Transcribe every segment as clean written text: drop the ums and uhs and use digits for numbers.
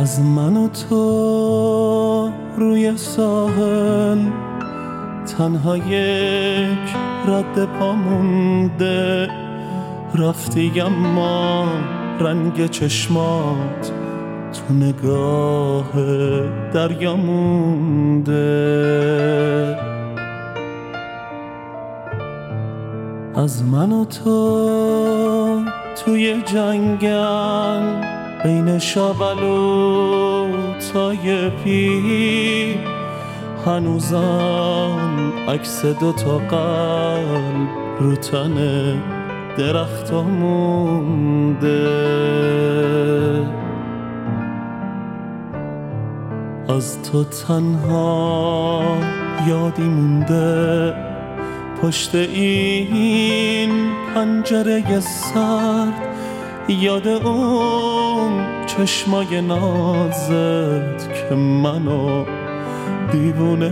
از من و تو روی ساحل تنها یک رد پا مونده، رفتی اما رنگ چشمات تو نگاه دریا مونده. از من و تو توی جنگل بین شابلو تای پی، هنوزم عکس دوتا قلب رو تن درختا مونده. از تو تنها یادی مونده پشت این پنجره سرد، یاد اون چشمای نازت که منو دیوونه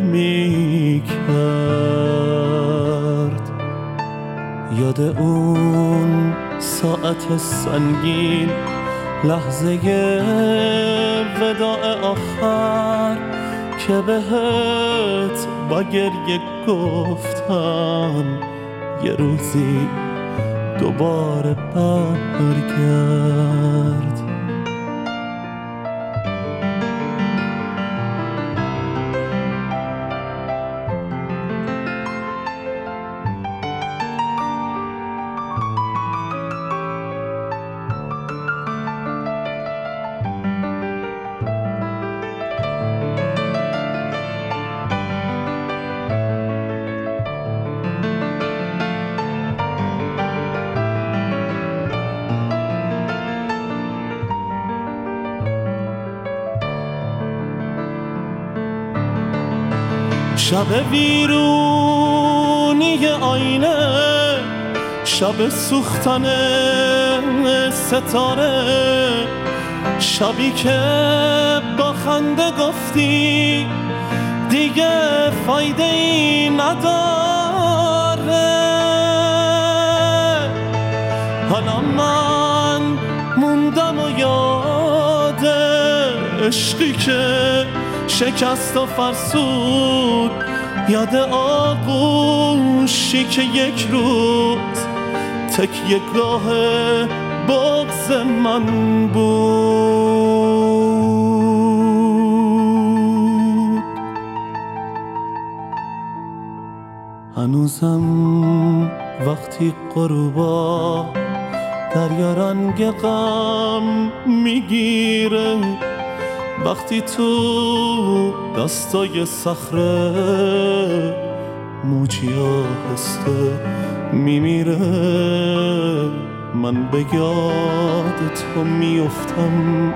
میکرد، یاد اون ساعت سنگین لحظه وداع آخر که بهت با گریه گفتم یه روزی دوباره برگرد. شب ویرونی آینه، شب سوختن ستاره، شبی که با خنده گفتی دیگه فایده ای نداره. حالا من موندم و یاد عشقی که شکست و فرسود، یاد آغوشی که یک روز تکیه گاه بغض من بود. هنوزم وقتی غروبا دریا رنگ غم میگیره، وقتی تو دستای صخره موجی آهسته میمیره، من به یاد تو میفتم.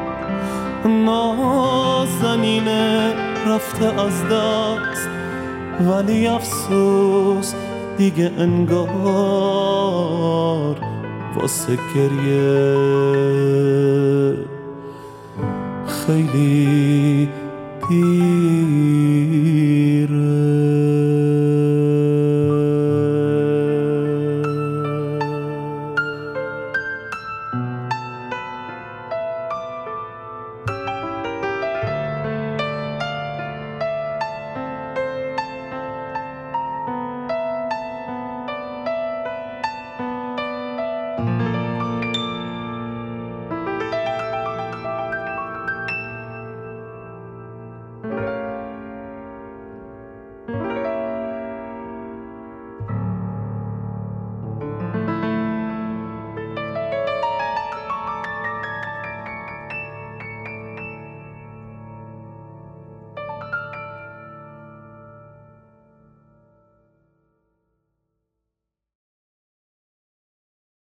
نازنینه رفته از دست ولی افسوس دیگه انگار واسه گریه خیلی دیر.